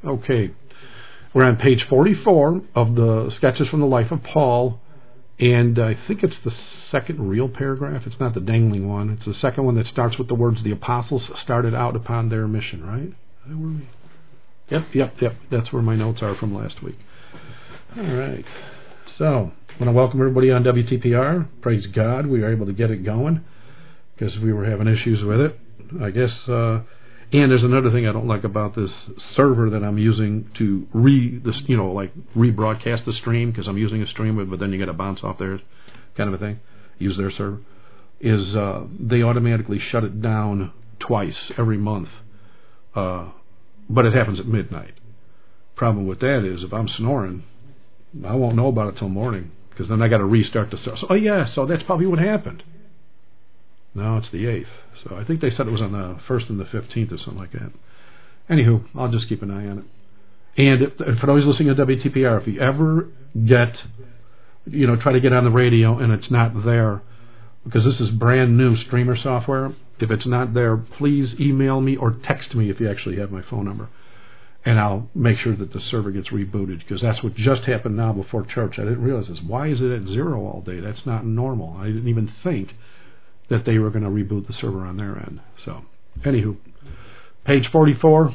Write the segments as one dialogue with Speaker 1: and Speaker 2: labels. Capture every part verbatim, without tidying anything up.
Speaker 1: Okay, we're on page forty-four of the Sketches from the Life of Paul, and I think it's the second real paragraph. It's not the dangling one. It's the second one that starts with the words, "The apostles started out upon their mission," right? Where were we? Yep, yep, yep. That's where my notes are from last week. All right. So, I want to welcome everybody on W T P R. Praise God, we were able to get it going because we were having issues with it. I guess, uh, and there's another thing I don't like about this server that I'm using to re, this, you know, like rebroadcast the stream, because I'm using a stream, but then you got to bounce off theirs, kind of a thing. Use their server. Is uh, they automatically shut it down twice every month, uh, but it happens at midnight. Problem with that is if I'm snoring, I won't know about it till morning, because then I got to restart the server. So, oh yeah, so that's probably what happened. No, it's the eighth. So I think they said it was on the first and the fifteenth or something like that. Anywho, I'll just keep an eye on it. And if, if for those listening to W T P R, if you ever get, you know, try to get on the radio and it's not there, because this is brand new streamer software, if it's not there, please email me or text me if you actually have my phone number. And I'll make sure that the server gets rebooted, because that's what just happened now before church. I didn't realize this. Why is it at zero all day? That's not normal. I didn't even think that they were going to reboot the server on their end. So, anywho, page forty-four,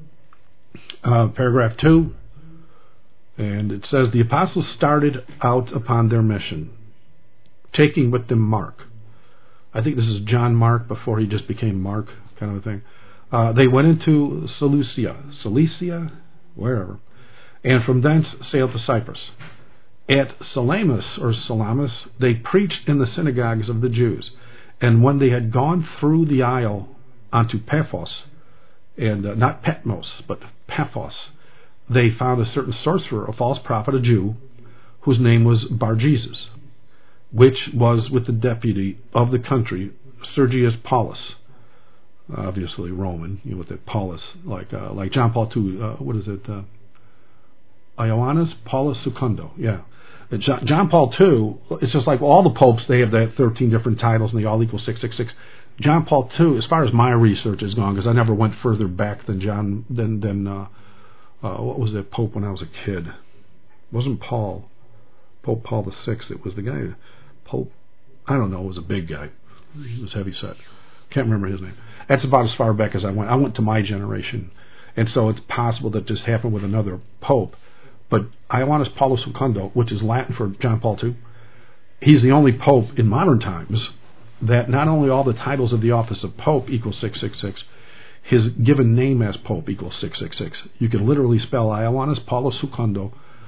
Speaker 1: uh, paragraph two, and it says, "The apostles started out upon their mission, taking with them Mark." I think this is John Mark before he just became Mark, kind of a thing. Uh, they went into Seleucia, Cilicia, wherever, and from thence sailed to Cyprus. At Salamis, or Salamis, they preached in the synagogues of the Jews. And when they had gone through the isle onto Paphos, and uh, not Patmos, but Paphos, they found a certain sorcerer, a false prophet, a Jew, whose name was Bar-Jesus, which was with the deputy of the country, Sergius Paulus, obviously Roman, you know, with that Paulus, like uh, like John Paul the Second, uh, what is it, uh, Ioannis Paulus Secundo, yeah. John, John Paul the Second, it's just like all the popes, they have that thirteen different titles and they all equal six six six. John Paul the Second, as far as my research has gone, because I never went further back than John, than, than uh, uh, what was that pope when I was a kid? It wasn't Paul, Pope Paul the Sixth, it was the guy, Pope, I don't know, it was a big guy. He was heavy set. Can't remember his name. That's about as far back as I went. I went to my generation. And so it's possible that this happened with another pope. But Ioannis Paulus Secundo, which is Latin for John Paul the Second, he's the only pope in modern times that not only all the titles of the office of pope equals six six six, his given name as pope equals six six six. You can literally spell Ioannis Paulus Secundo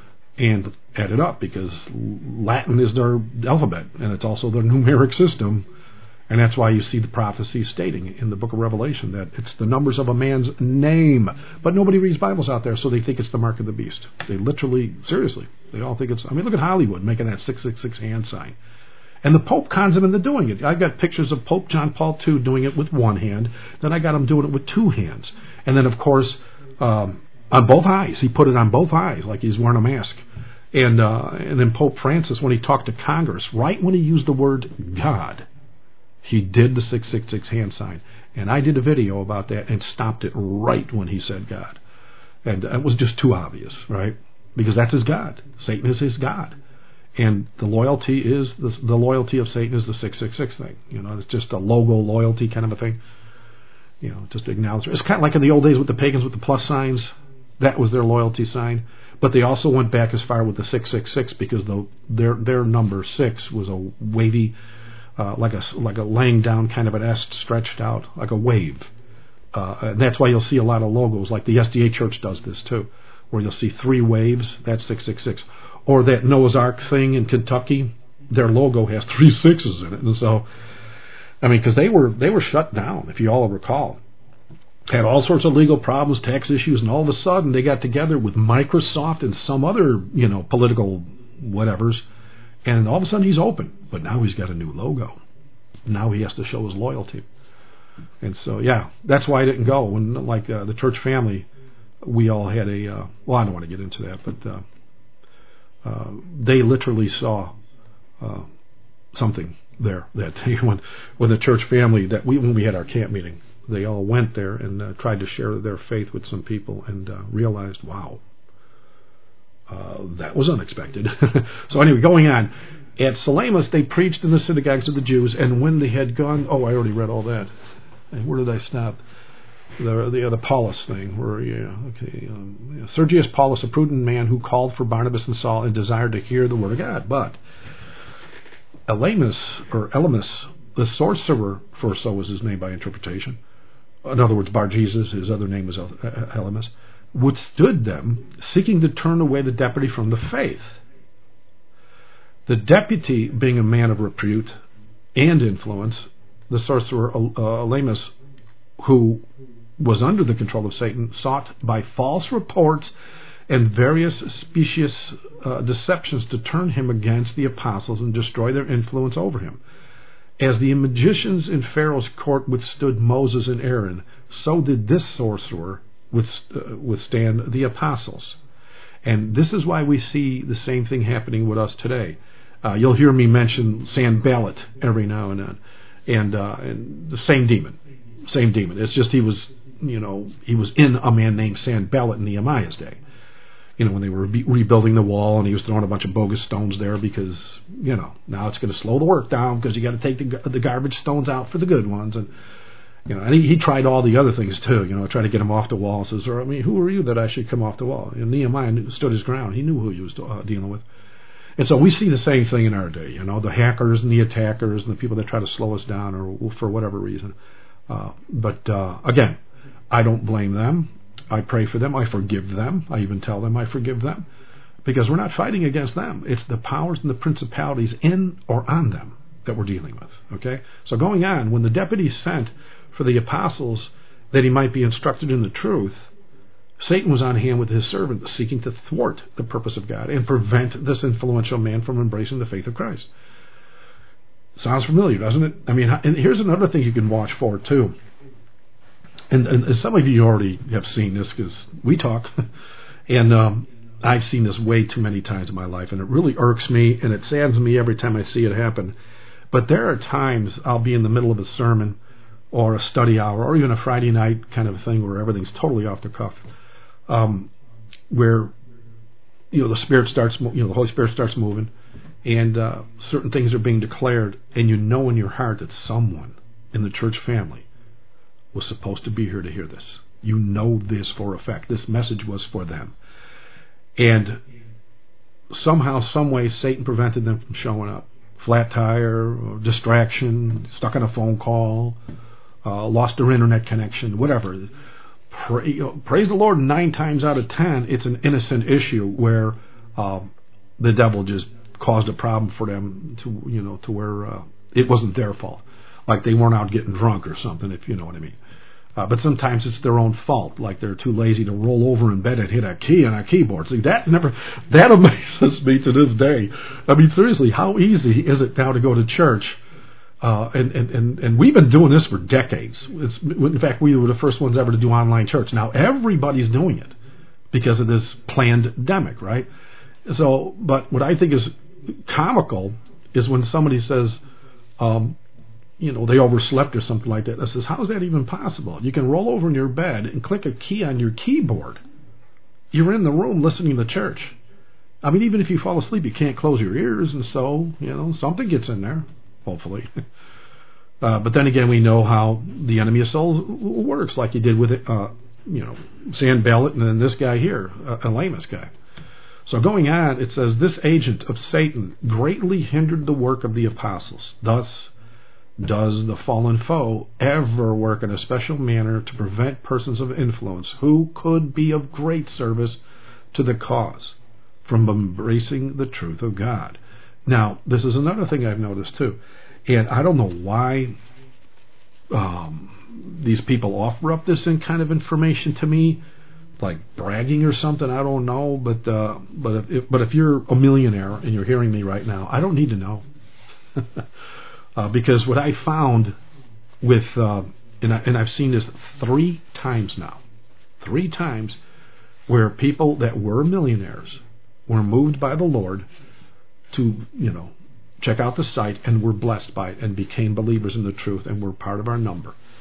Speaker 1: and add it up, because Latin is their alphabet, and it's also their numeric system. And that's why you see the prophecy stating in the book of Revelation that it's the numbers of a man's name. But nobody reads Bibles out there, so they think it's the mark of the beast. They literally, seriously, they all think it's, I mean, look at Hollywood making that six six six hand sign. And the Pope cons them into doing it. I got pictures of Pope John Paul the Second doing it with one hand. Then I got him doing it with two hands. And then, of course, um, on both eyes. He put it on both eyes like he's wearing a mask. And, uh, and then Pope Francis, when he talked to Congress, right when he used the word God, he did the six six six hand sign. And I did a video about that and stopped it right when he said God. And it was just too obvious, right? Because that's his God. Satan is his God. And the loyalty is, the, the loyalty of Satan is the six six six thing. You know, it's just a logo loyalty kind of a thing. You know, just acknowledge. It's kind of like in the old days with the pagans with the plus signs. That was their loyalty sign. But they also went back as far with the six six six, because the, their their number six was a wavy, Uh, like a like a laying down kind of an S stretched out, like a wave. Uh, and that's why you'll see a lot of logos, like the S D A Church does this too, where you'll see three waves, that's six six six. Or that Noah's Ark thing in Kentucky, their logo has three sixes in it. And so, I mean, because they were, they were shut down, if you all recall. Had all sorts of legal problems, tax issues, and all of a sudden they got together with Microsoft and some other, you know, political whatevers, and all of a sudden he's open. But now he's got a new logo. Now he has to show his loyalty. And so, yeah, that's why I didn't go. When, like, uh, the church family, we all had a, uh, well, I don't want to get into that, but uh, uh, they literally saw uh, something there that day when, when the church family, that we when we had our camp meeting, they all went there and uh, tried to share their faith with some people and uh, realized, wow, uh, that was unexpected. So anyway, going on. At Salamis, they preached in the synagogues of the Jews, and when they had gone... Oh, I already read all that. Where did I stop? The the, uh, the Paulus thing. Where, yeah, okay. Um, yeah. Sergius Paulus, a prudent man who called for Barnabas and Saul and desired to hear the word of God. But Elymas, or Elymas, the sorcerer, for so was his name by interpretation, in other words, Bar-Jesus, his other name was Elymas, withstood them, seeking to turn away the deputy from the faith. The deputy, being a man of repute and influence, the sorcerer uh, Elymas, who was under the control of Satan, sought by false reports and various specious uh, deceptions to turn him against the apostles and destroy their influence over him. As the magicians in Pharaoh's court withstood Moses and Aaron, so did this sorcerer withstand the apostles. And this is why we see the same thing happening with us today. Uh, you'll hear me mention Sanballat every now and then, and, uh, and the same demon, same demon. It's just he was, you know, he was in a man named Sanballat in Nehemiah's day. You know, when they were re- rebuilding the wall, and he was throwing a bunch of bogus stones there because, you know, now it's going to slow the work down because you got to take the, the garbage stones out for the good ones, and you know, and he, he tried all the other things too. You know, tried to get him off the wall. Says, I mean, who are you that I should come off the wall? And Nehemiah stood his ground. He knew who he was uh, dealing with. And so we see the same thing in our day, you know, the hackers and the attackers and the people that try to slow us down or for whatever reason. Uh, but uh, again, I don't blame them. I pray for them. I forgive them. I even tell them I forgive them because we're not fighting against them. It's the powers and the principalities in or on them that we're dealing with. Okay? So going on, when the deputy sent for the apostles that he might be instructed in the truth, Satan was on hand with his servant, seeking to thwart the purpose of God and prevent this influential man from embracing the faith of Christ. Sounds familiar, doesn't it? I mean, and here's another thing you can watch for, too. And, and some of you already have seen this because we talk, and um, I've seen this way too many times in my life, and it really irks me, and it saddens me every time I see it happen. But there are times I'll be in the middle of a sermon or a study hour or even a Friday night kind of thing where everything's totally off the cuff. Um, where you know the Spirit starts, you know the Holy Spirit starts moving, and uh, certain things are being declared, and you know in your heart that someone in the church family was supposed to be here to hear this. You know this for a fact. This message was for them, and somehow, some way, Satan prevented them from showing up. Flat tire, or distraction, stuck on a phone call, uh, lost their internet connection, whatever. Pray, you know, praise the Lord, nine times out of ten, it's an innocent issue where uh, the devil just caused a problem for them to, you know, to where uh, it wasn't their fault. Like they weren't out getting drunk or something, if you know what I mean. Uh, but sometimes it's their own fault, like they're too lazy to roll over in bed and hit a key on a keyboard. See, that never, that amazes me to this day. I mean, seriously, how easy is it now to go to church? Uh, and, and, and, and we've been doing this for decades. It's, in fact, we were the first ones ever to do online church. Now everybody's doing it because of this pandemic, right? So, but what I think is comical is when somebody says, um, you know, they overslept or something like that. I says, how is that even possible? You can roll over in your bed and click a key on your keyboard. You're in the room listening to church. I mean, even if you fall asleep, you can't close your ears, and so, you know, something gets in there, hopefully. uh, but then again, we know how the enemy of souls works, like he did with, uh, you know, Sanballat and then this guy here, uh, Elymas guy. So going on, it says, this agent of Satan greatly hindered the work of the apostles. Thus, does the fallen foe ever work in a special manner to prevent persons of influence who could be of great service to the cause from embracing the truth of God? Now, this is another thing I've noticed too, and I don't know why um, these people offer up this kind of information to me, like bragging or something. I don't know, but uh, but if but if you're a millionaire and you're hearing me right now, I don't need to know. Uh, because what I found with, uh, and, I, and I've seen this three times now, three times where people that were millionaires were moved by the Lord to, you know, check out the site and were blessed by it and became believers in the truth and were part of our number.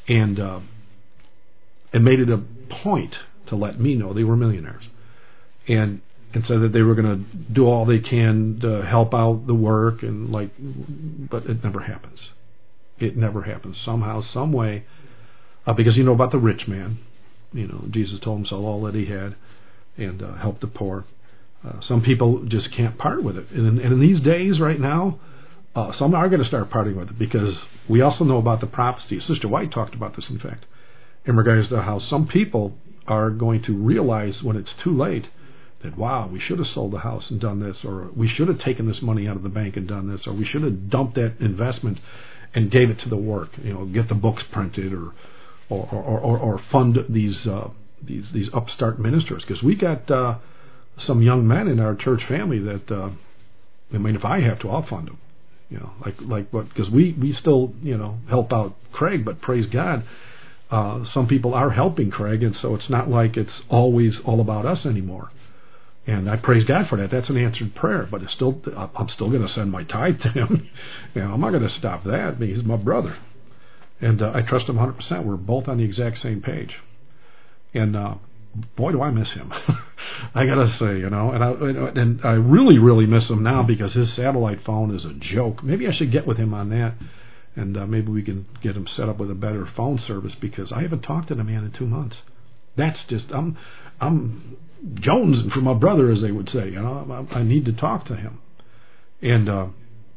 Speaker 1: and uh, and made it a point to let me know they were millionaires, and and said that they were going to do all they can to help out the work, and like, but it never happens. It never happens. Somehow, some way, uh, because you know about the rich man. You know, Jesus told him sell all that he had and uh, help the poor. Uh, some people just can't part with it, and in, and in these days, right now, uh, some are going to start parting with it, because we also know about the prophecy. Sister White talked about this, in fact, in regards to how some people are going to realize when it's too late that, wow, we should have sold the house and done this, or we should have taken this money out of the bank and done this, or we should have dumped that investment and gave it to the work. You know, get the books printed, or or or, or, or fund these uh, these these upstart ministers, because we got uh, some young men in our church family that uh, I mean, if I have to, I'll fund them. You know, like like what? Because we we still you know help out Craig, but praise God, uh, some people are helping Craig, and so it's not like it's always all about us anymore. And I praise God for that. That's an answered prayer. But it's still, I'm still going to send my tithe to him. You know, I'm not going to stop that. He's my brother, and uh, I trust him one hundred percent. We're both on the exact same page. And uh, boy, do I miss him. I got to say, you know, and I and I really, really miss him now, because his satellite phone is a joke. Maybe I should get with him on that, and uh, maybe we can get him set up with a better phone service, because I haven't talked to the man in two months. That's just I'm I'm. jonesing for my brother, as they would say. You know, I, I need to talk to him, and uh,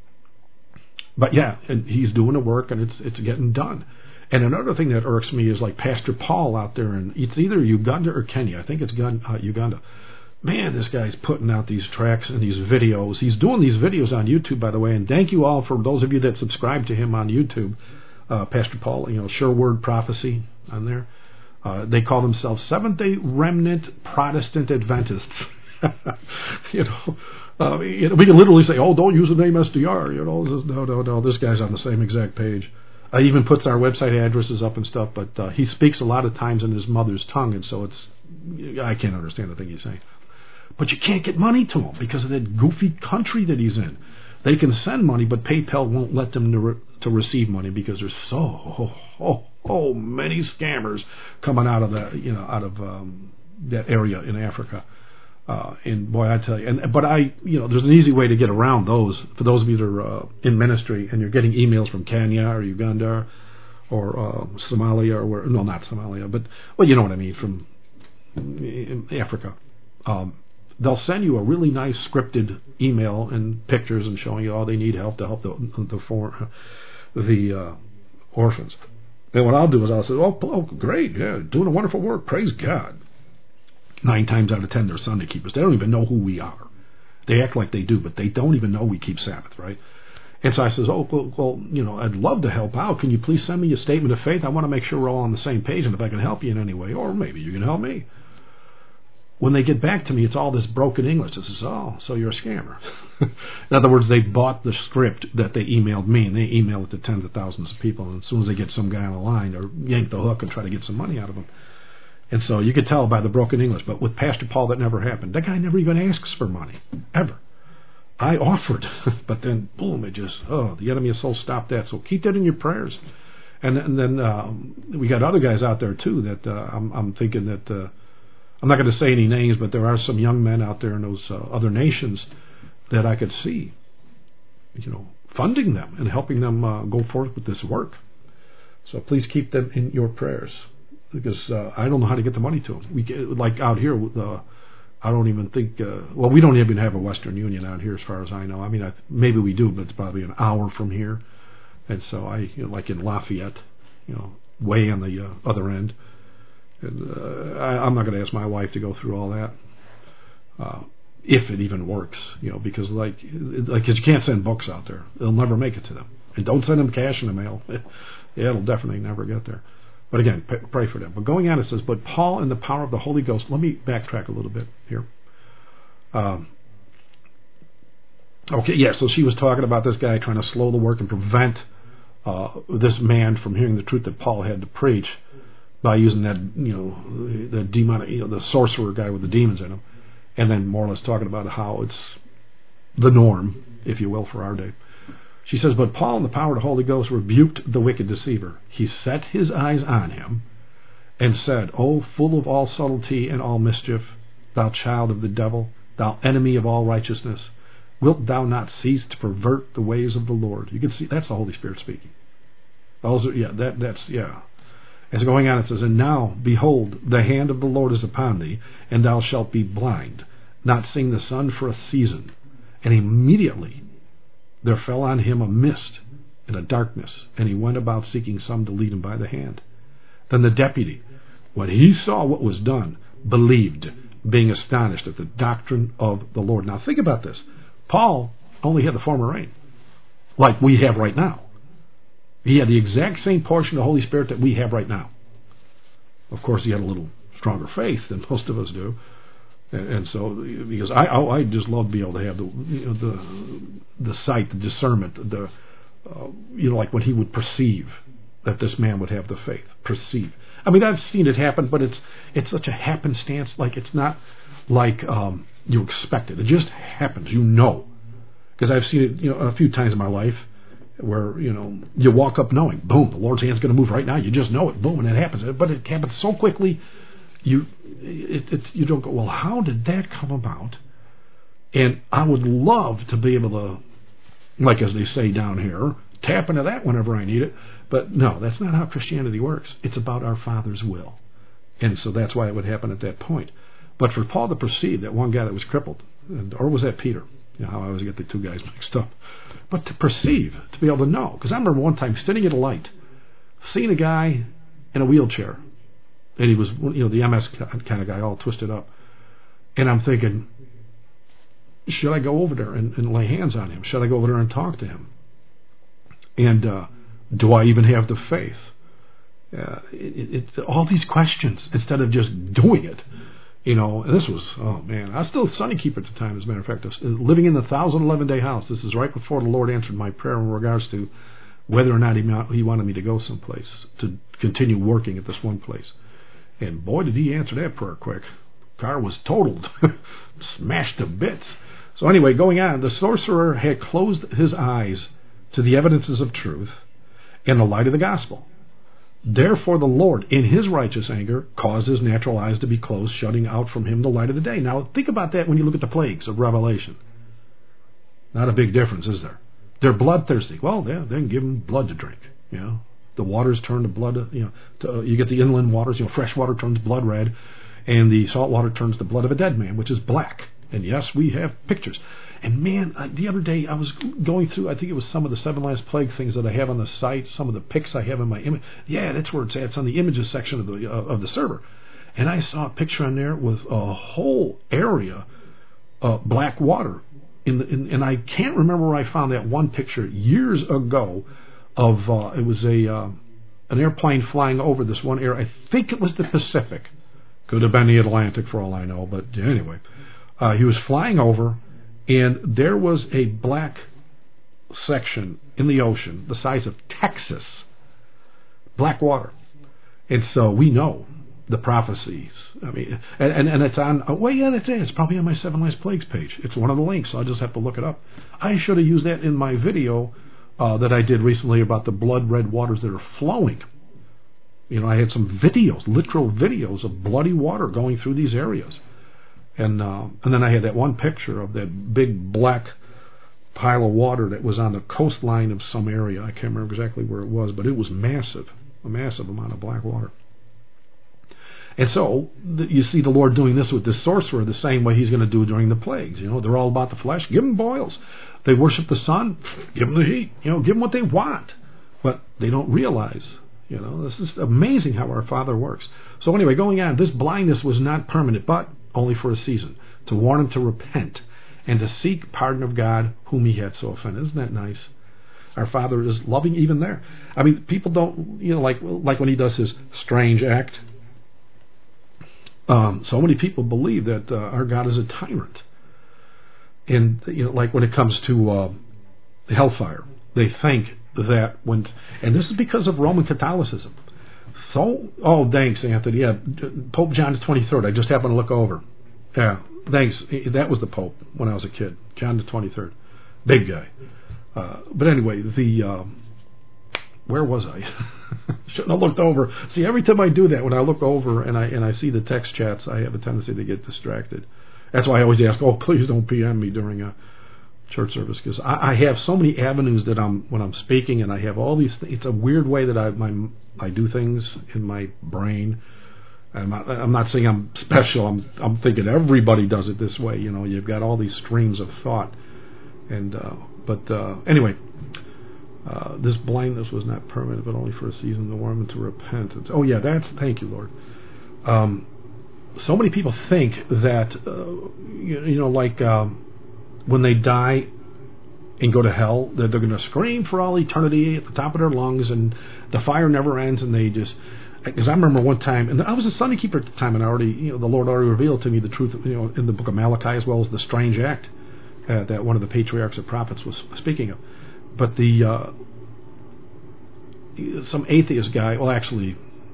Speaker 1: but yeah, and he's doing the work, and it's it's getting done. And another thing that irks me is like Pastor Paul out there, and it's either Uganda or Kenya. I think it's uh, Uganda. Man, this guy's putting out these tracks and these videos. He's doing these videos on YouTube, by the way. And thank you all for those of you that subscribe to him on YouTube, uh, Pastor Paul. You know, Sure Word Prophecy on there. Uh, they call themselves Seventh-day Remnant Protestant Adventists. you know, uh, you know, we can literally say, "Oh, don't use the name S D R." You know, this, no, no, no. This guy's on the same exact page. Uh, he even puts our website addresses up and stuff. But uh, he speaks a lot of times in his mother's tongue, and so it's I can't understand the thing he's saying. But you can't get money to him because of that goofy country that he's in. They can send money, but PayPal won't let them to, re- to receive money, because there's so oh, oh, oh many scammers coming out of that you know out of um, that area in Africa. Uh, and boy, I tell you, and but I you know there's an easy way to get around those. For those of you that are uh, in ministry and you're getting emails from Kenya or Uganda or uh, Somalia or where no not Somalia, but well you know what I mean, from Africa. Um, They'll send you a really nice scripted email and pictures and showing you, oh, they need help to help the the, for, the uh, orphans. And what I'll do is I'll say, oh, oh, great, yeah, doing a wonderful work, praise God. Nine times out of ten, they're Sunday keepers. They don't even know who we are. They act like they do, but they don't even know we keep Sabbath, right? And so I says, oh, well, well, you know, I'd love to help out. Can you please send me a statement of faith? I want to make sure we're all on the same page, and if I can help you in any way, or maybe you can help me. When they get back to me, it's all this broken English. It says, oh, so you're a scammer. In other words, they bought the script that they emailed me, and they email it to tens of thousands of people, and as soon as they get some guy on the line, or yank the hook and try to get some money out of them. And so you could tell by the broken English. But with Pastor Paul, that never happened. That guy never even asks for money, ever. I offered, but then, boom, it just, oh, the enemy of soul stopped that. So keep that in your prayers. And, and then um, we got other guys out there, too, that uh, I'm, I'm thinking that... Uh, I'm not going to say any names, but there are some young men out there in those uh, other nations that I could see, you know, funding them and helping them uh, go forth with this work. So please keep them in your prayers, because uh, I don't know how to get the money to them. We get, like out here, uh, I don't even think. Uh, well, we don't even have a Western Union out here, as far as I know. I mean, I, maybe we do, but it's probably an hour from here. And so I, you know, like in Lafayette, you know, way on the uh, other end. And, uh, I, I'm not going to ask my wife to go through all that, uh, if it even works, you know, because like, like you can't send books out there; they'll never make it to them. And don't send them cash in the mail; yeah, it'll definitely never get there. But again, p- pray for them. But going on, it says, "But Paul, in the power of the Holy Ghost." Let me backtrack a little bit here. Um, okay, yeah. So she was talking about this guy trying to slow the work and prevent uh, this man from hearing the truth that Paul had to preach, by using that, you know, the demon, you know, the sorcerer guy with the demons in him, and then more or less talking about how it's the norm, if you will, for our day. She says, but Paul, in the power of the Holy Ghost, rebuked the wicked deceiver. He set his eyes on him and said, O full of all subtlety and all mischief, thou child of the devil, thou enemy of all righteousness, wilt thou not cease to pervert the ways of the Lord? You can see, that's the Holy Spirit speaking. Those are, yeah, that, that's, yeah. As going on, it says, and now, behold, the hand of the Lord is upon thee, and thou shalt be blind, not seeing the sun for a season. And immediately there fell on him a mist and a darkness, and he went about seeking some to lead him by the hand. Then the deputy, when he saw what was done, believed, being astonished at the doctrine of the Lord. Now think about this. Paul only had the former rain, like we have right now. He had the exact same portion of the Holy Spirit that we have right now. Of course, he had a little stronger faith than most of us do. And, and so, because I, I, I just love to be able to have the, you know, the, the sight, the discernment, the, uh, you know, like when he would perceive that this man would have the faith. Perceive. I mean, I've seen it happen, but it's it's such a happenstance. Like it's not like um, you expect it. It just happens. You know, because I've seen it, you know, a few times in my life, where, you know, you walk up knowing, boom, the Lord's hand's going to move right now. You just know it, boom, and it happens. But it happens so quickly, you it, it's you don't go, well, how did that come about? And I would love to be able to, like as they say down here, tap into that whenever I need it. But no, that's not how Christianity works. It's about our Father's will. And so that's why it would happen at that point. But for Paul to perceive that one guy that was crippled, or was that Peter? You know how I always get the two guys mixed up. But to perceive, to be able to know. Because I remember one time sitting at a light, seeing a guy in a wheelchair. And he was, you know, the M S kind of guy, all twisted up. And I'm thinking, should I go over there and, and lay hands on him? Should I go over there and talk to him? And uh, do I even have the faith? Uh, it, it, all these questions, instead of just doing it. You know, and this was, oh man, I was still a Sunday keeper at the time, as a matter of fact. I was living in the one thousand eleven day house. This is right before the Lord answered my prayer in regards to whether or not he, he wanted me to go someplace, to continue working at this one place. And boy, did he answer that prayer quick. The car was totaled, smashed to bits. So anyway, going on, the sorcerer had closed his eyes to the evidences of truth and the light of the gospel. Therefore the Lord, in his righteous anger, caused his natural eyes to be closed, shutting out from him the light of the day. Now, think about that when you look at the plagues of Revelation. Not a big difference, is there? They're bloodthirsty. Well, yeah, then give them blood to drink. You know, the waters turn to blood. You know, to, uh, you get the inland waters. You know, fresh water turns blood red, and the salt water turns the blood of a dead man, which is black. And yes, we have pictures. And man, I, the other day I was going through, I think it was some of the seven last plague things that I have on the site, some of the pics I have in my image. Yeah, that's where it's at. It's on the images section of the uh, of the server. And I saw a picture on there with a whole area of black water. In the, in, and I can't remember where I found that one picture years ago of, uh, it was a uh, an airplane flying over this one area. I think it was the Pacific. Could have been the Atlantic for all I know. But anyway, uh, he was flying over. And there was a black section in the ocean the size of Texas, black water. And so we know the prophecies. I mean, and, and, and it's on, oh, well, yeah, that's it. It's probably on my Seven Last Plagues page. It's one of the links, so I'll just have to look it up. I should have used that in my video uh, that I did recently about the blood red waters that are flowing. You know, I had some videos, literal videos of bloody water going through these areas. And uh, and then I had that one picture of that big black pile of water that was on the coastline of some area. I can't remember exactly where it was, but it was massive, a massive amount of black water. And so the, you see the Lord doing this with this sorcerer the same way he's going to do during the plagues. You know, they're all about the flesh. Give them boils. They worship the sun. Give them the heat. You know, give them what they want. But they don't realize, you know, this is amazing how our Father works. So anyway, going on, this blindness was not permanent, but only for a season, to warn him to repent and to seek pardon of God whom he had so offended. Isn't that nice? Our Father is loving even there. I mean, people don't, you know, like like when he does his strange act. Um, so many people believe that uh, our God is a tyrant. And, you know, like when it comes to uh, hellfire, they think that when, and this is because of Roman Catholicism. So, oh, thanks, Anthony. Yeah, Pope John the twenty-third. I just happened to look over. Yeah, thanks. That was the Pope when I was a kid. John the twenty-third. Big guy. Uh, but anyway, the uh, where was I? Shouldn't have looked over. See, every time I do that, when I look over and I and I see the text chats, I have a tendency to get distracted. That's why I always ask, "Oh, please don't P M me during a church service," because I, I have so many avenues that I'm when I'm speaking, and I have all these things. It's a weird way that I my I do things in my brain. I'm not, I'm not saying I'm special. I'm I'm thinking everybody does it this way. You know, you've got all these streams of thought, and uh, but uh, anyway. Uh, this blindness was not permanent, but only for a season, to warm and to repentance. Oh yeah, that's thank you, Lord. Um, so many people think that uh, you, you know, like um, when they die and go to hell, that they're going to scream for all eternity at the top of their lungs, and the fire never ends, and they just. Because I remember one time, and I was a Sunday keeper at the time, and I already, you know, the Lord already revealed to me the truth, you know, in the book of Malachi, as well as the strange act uh, that one of the patriarchs of prophets was speaking of. But the uh, some atheist guy, well, actually,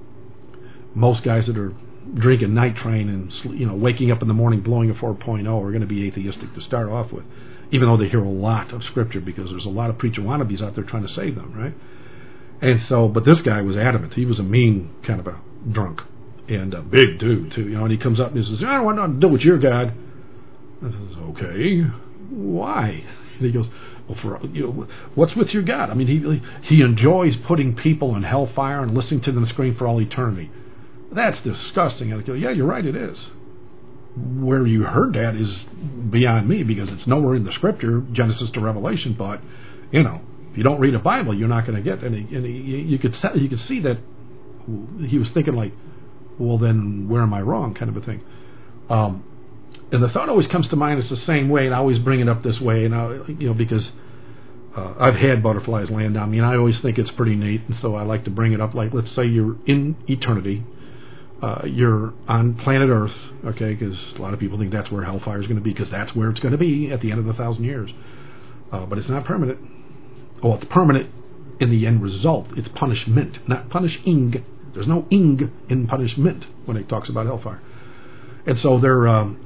Speaker 1: most guys that are drinking night train and you know waking up in the morning blowing a four point oh are going to be atheistic to start off with, even though they hear a lot of scripture, because there's a lot of preacher wannabes out there trying to save them, right? And so, but this guy was adamant. He was a mean kind of a drunk and a big dude too, you know. And he comes up and he says, "I don't want nothing to do with your God." I says, "Okay, why?" And he goes, "Well, for you know, what's with your God? I mean, he he enjoys putting people in hellfire and listening to them scream for all eternity. That's disgusting." And I go, "Yeah, you're right, it is. Where you heard that is beyond me, because it's nowhere in the Scripture, Genesis to Revelation. But you know, if you don't read a Bible, you're not going to get." And, he, and he, you could you could see that he was thinking like, "Well, then where am I wrong?" kind of a thing. Um, And the thought always comes to mind is the same way, and I always bring it up this way, and I, you know, because uh, I've had butterflies land on me, and I always think it's pretty neat, and so I like to bring it up. Like, let's say you're in eternity, uh, you're on planet Earth, okay? Because a lot of people think that's where hellfire is going to be, because that's where it's going to be at the end of the thousand years. Uh, but it's not permanent. Oh, it's permanent in the end result. It's punishment, not punishing. There's no ing in punishment when it talks about hellfire, and so they're. Um,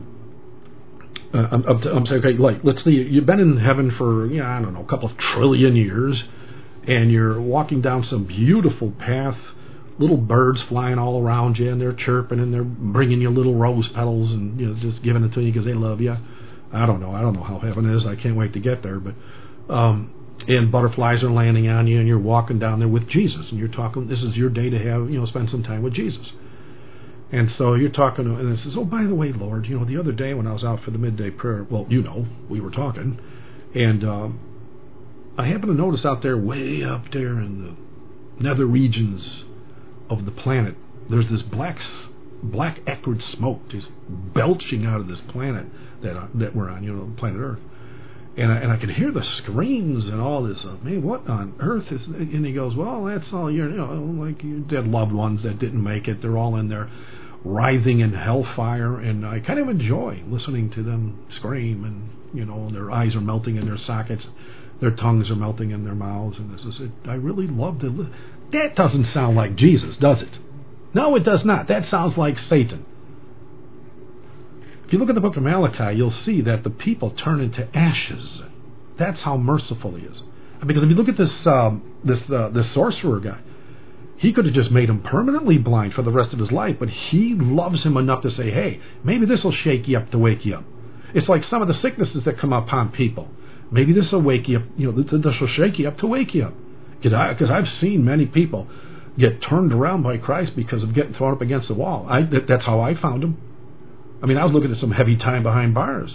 Speaker 1: Uh, I'm, I'm saying, okay, like, let's see, you've been in heaven for, you know, I don't know, a couple of trillion years, and you're walking down some beautiful path, little birds flying all around you, and they're chirping, and they're bringing you little rose petals, and, you know, just giving it to you because they love you. I don't know. I don't know how heaven is. I can't wait to get there. But um, and butterflies are landing on you, and you're walking down there with Jesus, and you're talking, this is your day to have, you know, spend some time with Jesus. And so you're talking, and it says, "Oh, by the way, Lord, you know, the other day when I was out for the midday prayer," well, you know, we were talking, and um, I happened to notice out there, way up there in the nether regions of the planet, there's this black, black acrid smoke just belching out of this planet that uh, that we're on, you know, planet Earth. And I, and I could hear the screams and all this. Uh, Man, what on earth is? And he goes, "Well, that's all your, you know, like your dead loved ones that didn't make it. They're all in there, writhing in hellfire." And I kind of enjoy listening to them scream, and you know, their eyes are melting in their sockets, their tongues are melting in their mouths, and this is it. I really love to. Li- that doesn't sound like Jesus, does it? No, it does not. That sounds like Satan. If you look at the book of Malachi, you'll see that the people turn into ashes. That's how merciful he is. Because if you look at this um, this uh, this sorcerer guy, he could have just made him permanently blind for the rest of his life, but he loves him enough to say, "Hey, maybe this will shake you up to wake you up." It's like some of the sicknesses that come upon people. Maybe this will wake you up. You know, this will shake you up to wake you up. Because I've seen many people get turned around by Christ because of getting thrown up against the wall. I, that, that's how I found him. I mean, I was looking at some heavy time behind bars,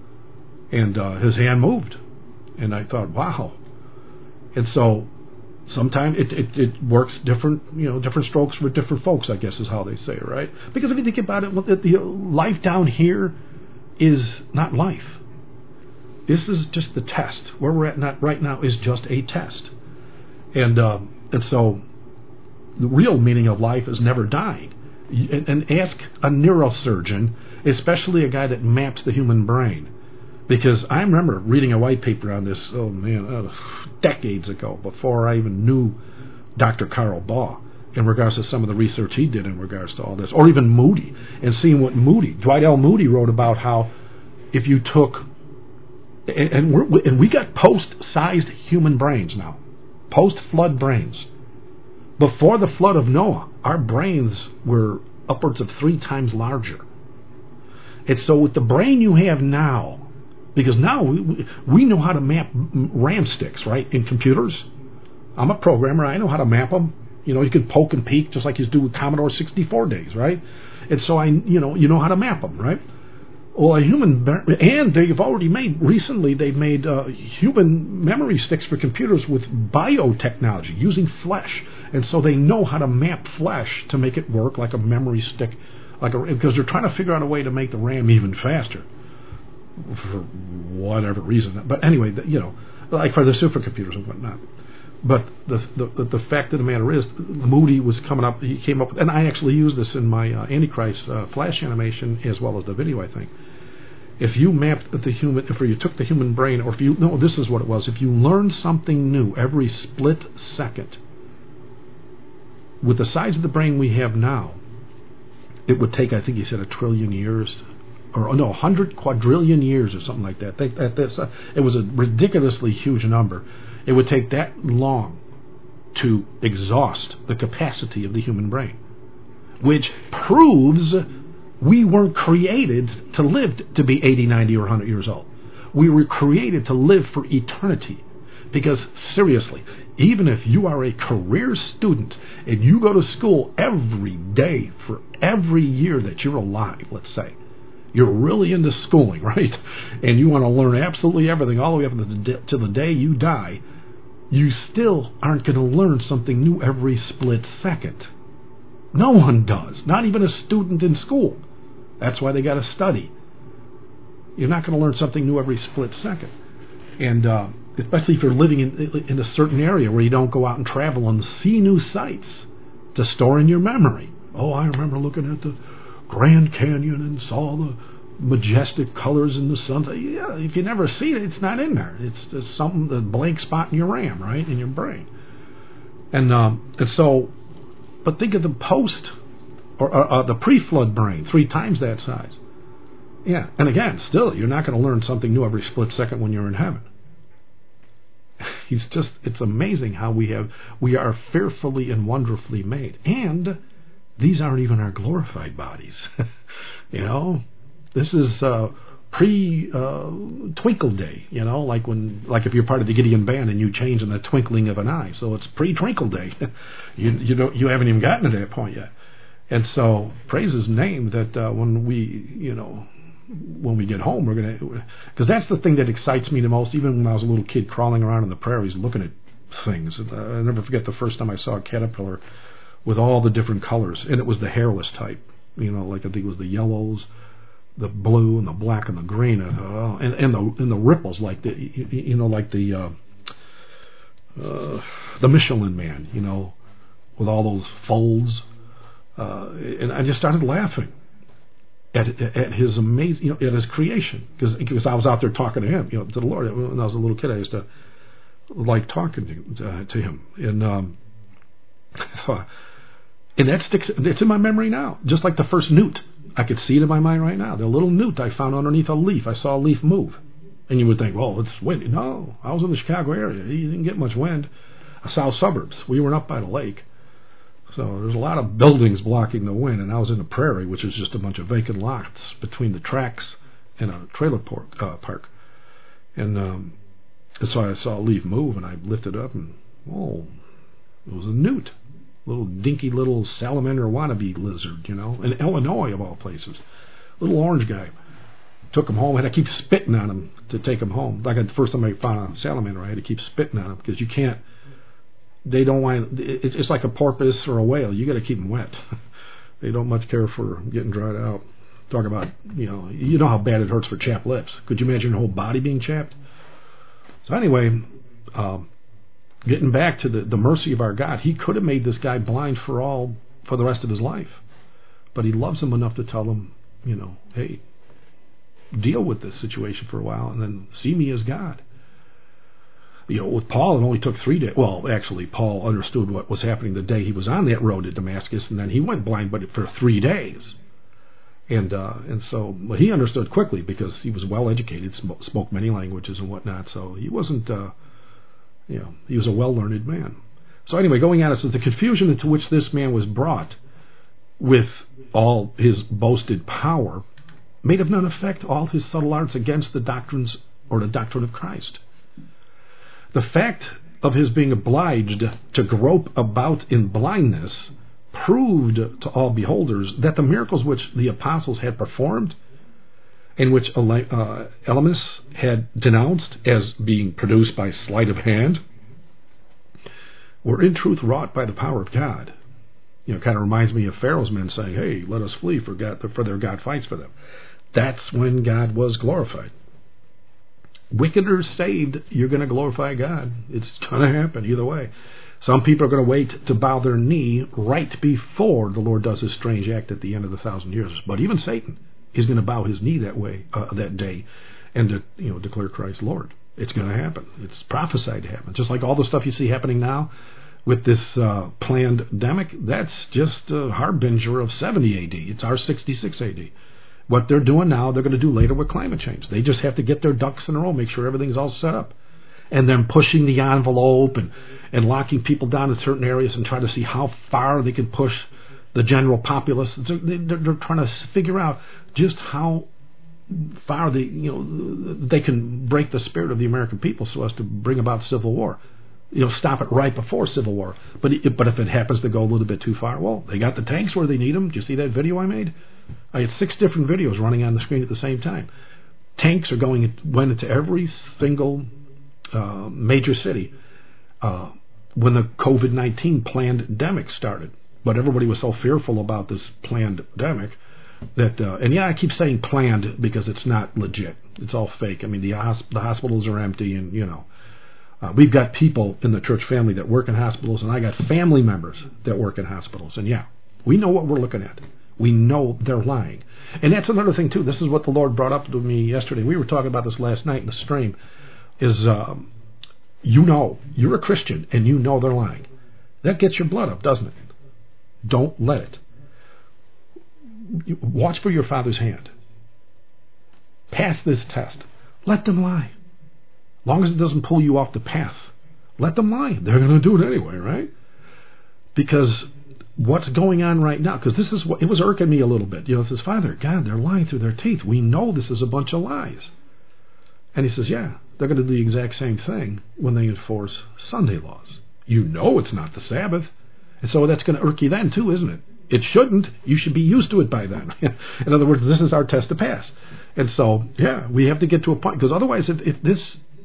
Speaker 1: and uh, his hand moved, and I thought, wow. And so, sometimes it, it it works different, you know, different strokes for different folks, I guess is how they say it, right? Because if you think about it, the life down here is not life. This is just the test. Where we're at not right now is just a test, and um, and so, the real meaning of life is never dying. And, and ask a neurosurgeon, especially a guy that maps the human brain, because I remember reading a white paper on this, oh man, uh, decades ago, before I even knew Doctor Carl Baugh, in regards to some of the research he did in regards to all this, or even Moody, and seeing what Moody, Dwight L. Moody wrote about how if you took and, and, we're, and we got post-sized human brains now, post-flood brains. Before the flood of Noah, our brains were upwards of three times larger. And so with the brain you have now, because now we, we know how to map RAM sticks, right, in computers. I'm a programmer. I know how to map them. You know, you can poke and peek just like you do with Commodore sixty-four days, right? And so I, you know, you know how to map them, right? Well, a human, and they've already made, recently they've made uh, human memory sticks for computers with biotechnology, using flesh. And so they know how to map flesh to make it work like a memory stick, like a, because they're trying to figure out a way to make the RAM even faster, for whatever reason. But anyway, you know, like for the supercomputers and whatnot. But the, the the fact of the matter is, Moody was coming up. He came up with, and I actually used this in my uh, Antichrist uh, flash animation as well as the video. I think if you mapped the human, if you took the human brain, or if you no, this is what it was. If you learned something new every split second, with the size of the brain we have now, it would take, I think he said, a trillion years, or no, a hundred quadrillion years, or something like that. They, that that's, uh, it was a ridiculously huge number. It would take that long to exhaust the capacity of the human brain, which proves we weren't created to live to be eighty, ninety, or one hundred years old. We were created to live for eternity. Because, seriously, even if you are a career student and you go to school every day for every year that you're alive, let's say, you're really into schooling, right? And you want to learn absolutely everything all the way up to the, to the day you die, you still aren't going to learn something new every split second. No one does, not even a student in school. That's why they got to study. You're not going to learn something new every split second. And uh, especially if you're living in, in a certain area where you don't go out and travel and see new sights to store in your memory. Oh, I remember looking at the Grand Canyon and saw the majestic colors in the sunset. Yeah, if you never see it, it's not in there. It's just something, the blank spot in your RAM, right, in your brain. And um, and so, but think of the post or, or uh, the pre-flood brain, three times that size. Yeah, and again, still, you're not going to learn something new every split second when you're in heaven. It's just, it's amazing how we have, we are fearfully and wonderfully made, and these aren't even our glorified bodies. You know, this is uh, pre uh, Twinkle Day. You know, like when, like if you're part of the Gideon band and you change in the twinkling of an eye. So it's pre Twinkle Day. you you don't you haven't even gotten to that point yet. And so praise His name that uh, when we you know when we get home we're gonna, because that's the thing that excites me the most. Even when I was a little kid crawling around in the prairies looking at things, I never forget the first time I saw a caterpillar with all the different colors, and it was the hairless type. You know, like I think it was the yellows, the blue, and the black, and the green, and uh, and, and the and the ripples, like the you, you know, like the uh, uh, the Michelin Man, you know, with all those folds, uh, and I just started laughing at at his amazing, you know, at his creation, because because I was out there talking to him, you know, to the Lord. When I was a little kid, I used to like talking to, uh, to him, and. Um, And that sticks, it's in my memory now, just like the first newt. I could see it in my mind right now. The little newt I found underneath a leaf. I saw a leaf move. And you would think, well, it's windy. No, I was in the Chicago area. You didn't get much wind. South suburbs. We were up by the lake. So there's a lot of buildings blocking the wind. And I was in the prairie, which is just a bunch of vacant lots between the tracks and a trailer park. Uh, park. And, um, and so I saw a leaf move, and I lifted up, and, oh, it was a newt. Little dinky little salamander wannabe lizard, you know, in Illinois of all places. Little orange guy. Took him home. I had to keep spitting on him to take him home. Like the first time I found a salamander, I had to keep spitting on him because you can't. They don't want. It's like a porpoise or a whale. You got to keep them wet. They don't much care for getting dried out. Talk about, you know, you know how bad it hurts for chapped lips. Could you imagine your whole body being chapped? So anyway. Um, Getting back to the, the mercy of our God, He could have made this guy blind for all, for the rest of his life. But He loves him enough to tell him, you know, hey, deal with this situation for a while and then see me as God. You know, with Paul, it only took three days. Well, actually, Paul understood what was happening the day he was on that road to Damascus, and then he went blind, but for three days. And uh, and so well, he understood quickly because he was well educated, sm- spoke many languages and whatnot. So he wasn't, uh, you know, he was a well learned man. So anyway, going on, it says the confusion into which this man was brought with all his boasted power made of none effect all his subtle arts against the doctrines or the doctrine of Christ. The fact of his being obliged to grope about in blindness proved to all beholders that the miracles which the apostles had performed and which uh, Elymas had denounced as being produced by sleight of hand were in truth wrought by the power of God. You know, it kind of reminds me of Pharaoh's men saying, hey, let us flee, for, God, for their God fights for them. That's when God was glorified. Wicked or saved, you're going to glorify God. It's going to happen either way. Some people are going to wait to bow their knee right before the Lord does his strange act at the end of the thousand years. But even Satan is going to bow his knee that way, uh, that day, and to, you know, declare Christ Lord. It's going to happen. It's prophesied to happen. Just like all the stuff you see happening now with this uh, pandemic, that's just a harbinger of seventy A D. It's our sixty-six A D. What they're doing now, they're going to do later with climate change. They just have to get their ducks in a row, make sure everything's all set up. And then pushing the envelope and, and locking people down in certain areas and trying to see how far they can push the general populace. They're, they're, they're trying to figure out just how far they, you know, they can break the spirit of the American people so as to bring about civil war. You know, stop it right before civil war. But it, but if it happens to go a little bit too far, well, they got the tanks where they need them. Did you see that video I made? I had six different videos running on the screen at the same time. Tanks are going went into every single uh, major city uh, when the COVID nineteen pandemic started. But everybody was so fearful about this pandemic that, uh, and yeah, I keep saying planned because it's not legit. It's all fake. I mean, the hosp- the hospitals are empty, and you know, uh, we've got people in the church family that work in hospitals, and I got family members that work in hospitals, and yeah, we know what we're looking at. We know they're lying. And that's another thing, too. This is what the Lord brought up to me yesterday. We were talking about this last night in the stream, is um, you know, you're a Christian, and you know they're lying. That gets your blood up, doesn't it? Don't let it. Watch for your Father's hand. Pass this test. Let them lie. As long as it doesn't pull you off the path, let them lie. They're going to do it anyway, right? Because what's going on right now, because this is what it was irking me a little bit. You know, it says, Father, God, they're lying through their teeth. We know this is a bunch of lies. And he says, yeah, they're going to do the exact same thing when they enforce Sunday laws. You know it's not the Sabbath. And so that's going to irk you then too, isn't it? It shouldn't. You should be used to it by then. In other words, this is our test to pass. And so, yeah, we have to get to a point, because otherwise, if, if this,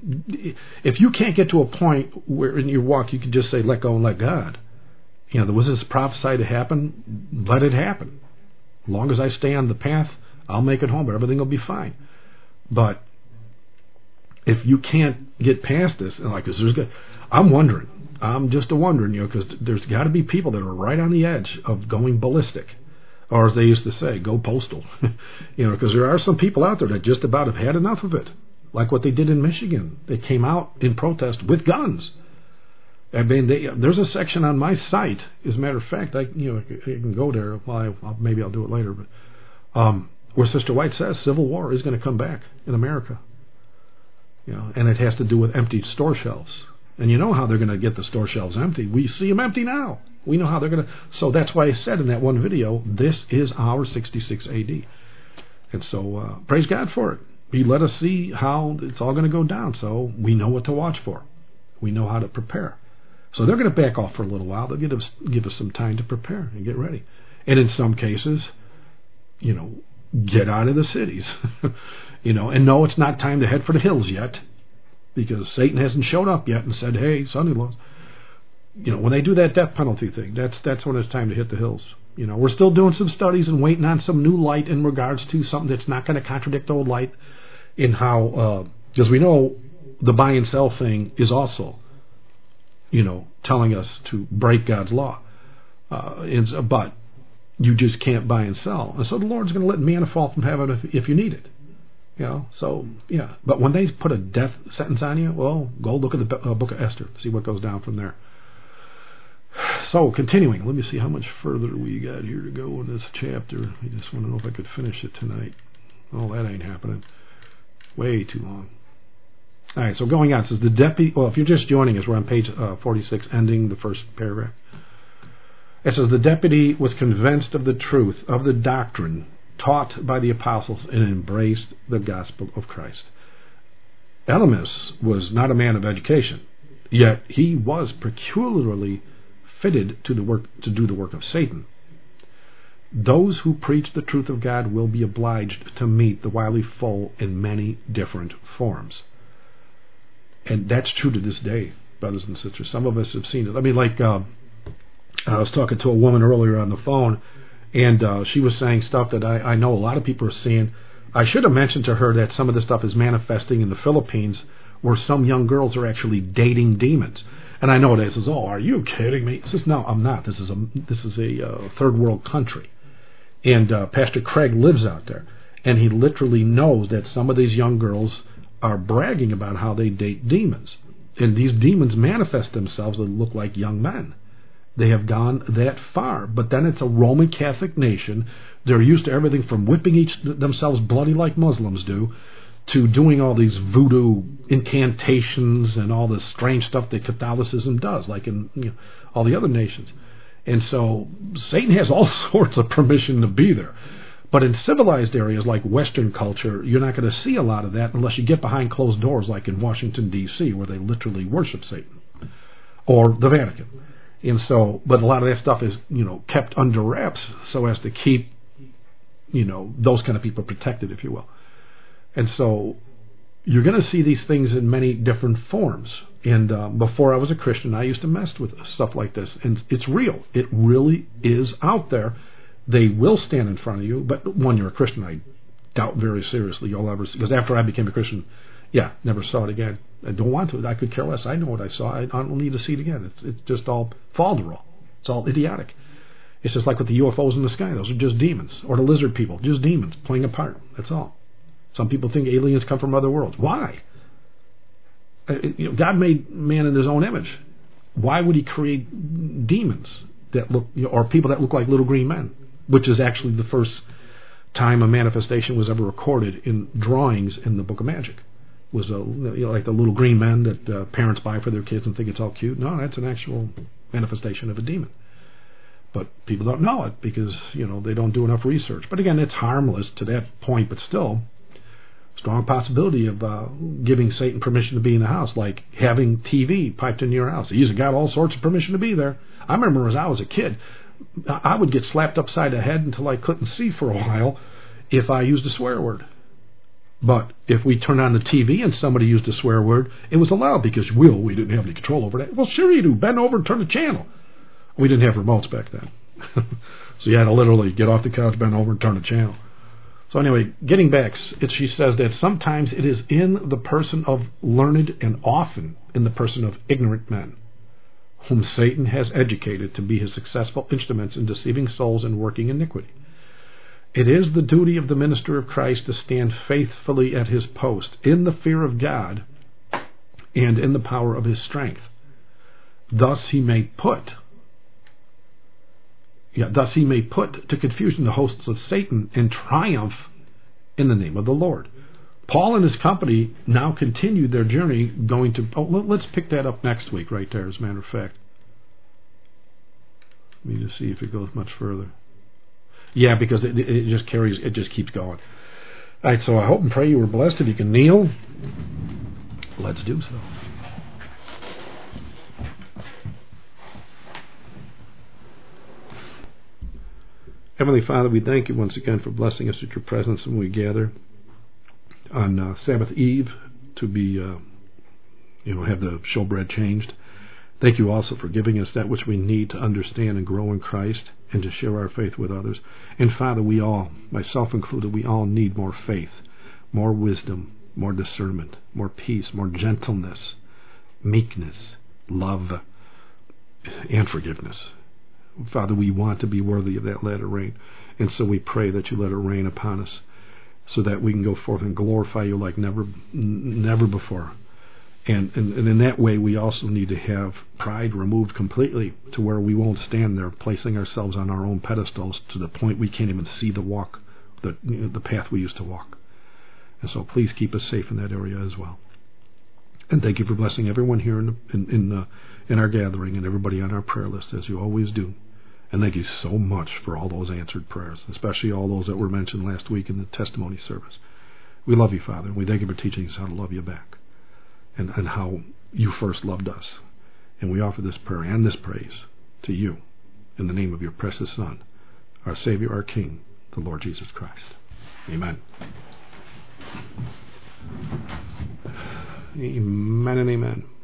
Speaker 1: if you can't get to a point where in your walk you can just say, let go and let God. You know, was this prophesied to happen? Let it happen. As long as I stay on the path, I'll make it home, but everything will be fine. But if you can't get past this, like this, there's, I'm wondering, I'm just a wondering, you know, because there's got to be people that are right on the edge of going ballistic, or as they used to say, go postal. You know, because there are some people out there that just about have had enough of it, like what they did in Michigan. They came out in protest with guns. I mean, they, there's a section on my site. As a matter of fact, I you know I can go there. Well, I, I'll, maybe I'll do it later. But um, where Sister White says civil war is going to come back in America. You know, and it has to do with emptied store shelves. And you know how they're going to get the store shelves empty. We see them empty now. We know how they're going to. So that's why I said in that one video, this is our sixty-six A D. And so uh, praise God for it. He let us see how it's all going to go down. So we know what to watch for. We know how to prepare. So they're going to back off for a little while. They'll give us, give us some time to prepare and get ready. And in some cases, you know, get out of the cities. You know, and no, it's not time to head for the hills yet, because Satan hasn't showed up yet and said, hey, son-in-laws. You know, when they do that death penalty thing, that's that's when it's time to hit the hills. You know, we're still doing some studies and waiting on some new light in regards to something that's not going to contradict old light in how, because uh, we know the buy and sell thing is also, you know, telling us to break God's law. Uh, but you just can't buy and sell. And so the Lord's going to let manna fall from heaven if, if you need it. You know, so, yeah. But when they put a death sentence on you, well, go look at the uh, book of Esther, see what goes down from there. so, continuing. Let me see how much further we got here to go in this chapter. I just want to know if I could finish it tonight. Oh, that ain't happening. Way too long. All right, so going on. It says the deputy... Well, if you're just joining us, we're on page uh, forty-six, ending the first paragraph. It says, the deputy was convinced of the truth of the doctrine taught by the apostles and embraced the gospel of Christ. Elymas was not a man of education, yet he was peculiarly fitted to the work to do the work of Satan. Those who preach the truth of God will be obliged to meet the wily foe in many different forms. And that's true to this day, brothers and sisters. Some of us have seen it. I mean, like, uh, I was talking to a woman earlier on the phone, and uh, she was saying stuff that I, I know a lot of people are seeing. I should have mentioned to her that some of this stuff is manifesting in the Philippines, where some young girls are actually dating demons. And I know they says, "Oh, are you kidding me?" Says, "No, I'm not. This is a this is a uh, third world country." And uh, Pastor Craig lives out there, and he literally knows that some of these young girls are bragging about how they date demons, and these demons manifest themselves and look like young men. They have gone that far, but then it's a Roman Catholic nation. They're used to everything from whipping each themselves bloody like Muslims do, to doing all these voodoo incantations and all this strange stuff that Catholicism does, like in you know, all the other nations. And so Satan has all sorts of permission to be there. But in civilized areas like Western culture, you're not going to see a lot of that unless you get behind closed doors, like in Washington, D C, where they literally worship Satan, or the Vatican. And so, but a lot of that stuff is, you know, kept under wraps so as to keep, you know, those kind of people protected, if you will. And so you're going to see these things in many different forms. And uh, before I was a Christian, I used to mess with stuff like this. And it's real. It really is out there. They will stand in front of you. But when you're a Christian, I doubt very seriously you'll ever see. Because after I became a Christian, yeah, never saw it again. I don't want to. I could care less. I know what I saw. I don't need to see it again. It's, it's just all falderal. It's all idiotic. It's just like with the U F Os in the sky. Those are just demons. Or the lizard people, just demons playing a part. That's all. Some people think aliens come from other worlds. Why? Uh, you know, God made man in his own image. Why would he create demons that look, you know, or people that look like little green men? Which is actually the first time a manifestation was ever recorded in drawings in the Book of Magic. Was a, you know, like the little green men that uh, parents buy for their kids and think it's all cute. No, that's an actual manifestation of a demon. But people don't know it because, you know, they don't do enough research. But again, it's harmless to that point, but still, strong possibility of uh, giving Satan permission to be in the house, like having T V piped into your house. He's got all sorts of permission to be there. I remember as I was a kid, I would get slapped upside the head until I couldn't see for a while if I used a swear word. But if we turned on the T V and somebody used a swear word, it was allowed because, well, we didn't have any control over that. Well, sure you do. Bend over and turn the channel. We didn't have remotes back then. So you had to literally get off the couch, bend over, and turn the channel. So anyway, getting back, it, she says that sometimes it is in the person of learned and often in the person of ignorant men, whom Satan has educated to be his successful instruments in deceiving souls and working iniquity. It is the duty of the minister of Christ to stand faithfully at his post in the fear of God and in the power of his strength. Thus he may put yeah, thus he may put to confusion the hosts of Satan and triumph in the name of the Lord. Paul and his company now continued their journey going to... Oh, let's pick that up next week right there, as a matter of fact. Let me just see if it goes much further. Yeah, because it, it just carries, it just keeps going. All right, so I hope and pray you were blessed. If you can kneel, let's do so. Heavenly Father, we thank you once again for blessing us with your presence when we gather on uh, Sabbath Eve to be, uh, you know, have the showbread changed. Thank you also for giving us that which we need to understand and grow in Christ and to share our faith with others. And Father, we all, myself included, we all need more faith, more wisdom, more discernment, more peace, more gentleness, meekness, love, and forgiveness. Father, we want to be worthy of that latter rain. And so we pray that you let it rain upon us so that we can go forth and glorify you like never never before. And, and, and in that way, we also need to have pride removed completely to where we won't stand there placing ourselves on our own pedestals to the point we can't even see the walk, the, you know, the path we used to walk. And so please keep us safe in that area as well. And thank you for blessing everyone here in the, in in, the, in our gathering and everybody on our prayer list, as you always do. And thank you so much for all those answered prayers, especially all those that were mentioned last week in the testimony service. We love you, Father, and we thank you for teaching us how to love you back and, and how you first loved us. And we offer this prayer and this praise to you in the name of your precious Son, our Savior, our King, the Lord Jesus Christ. Amen. Amen and amen.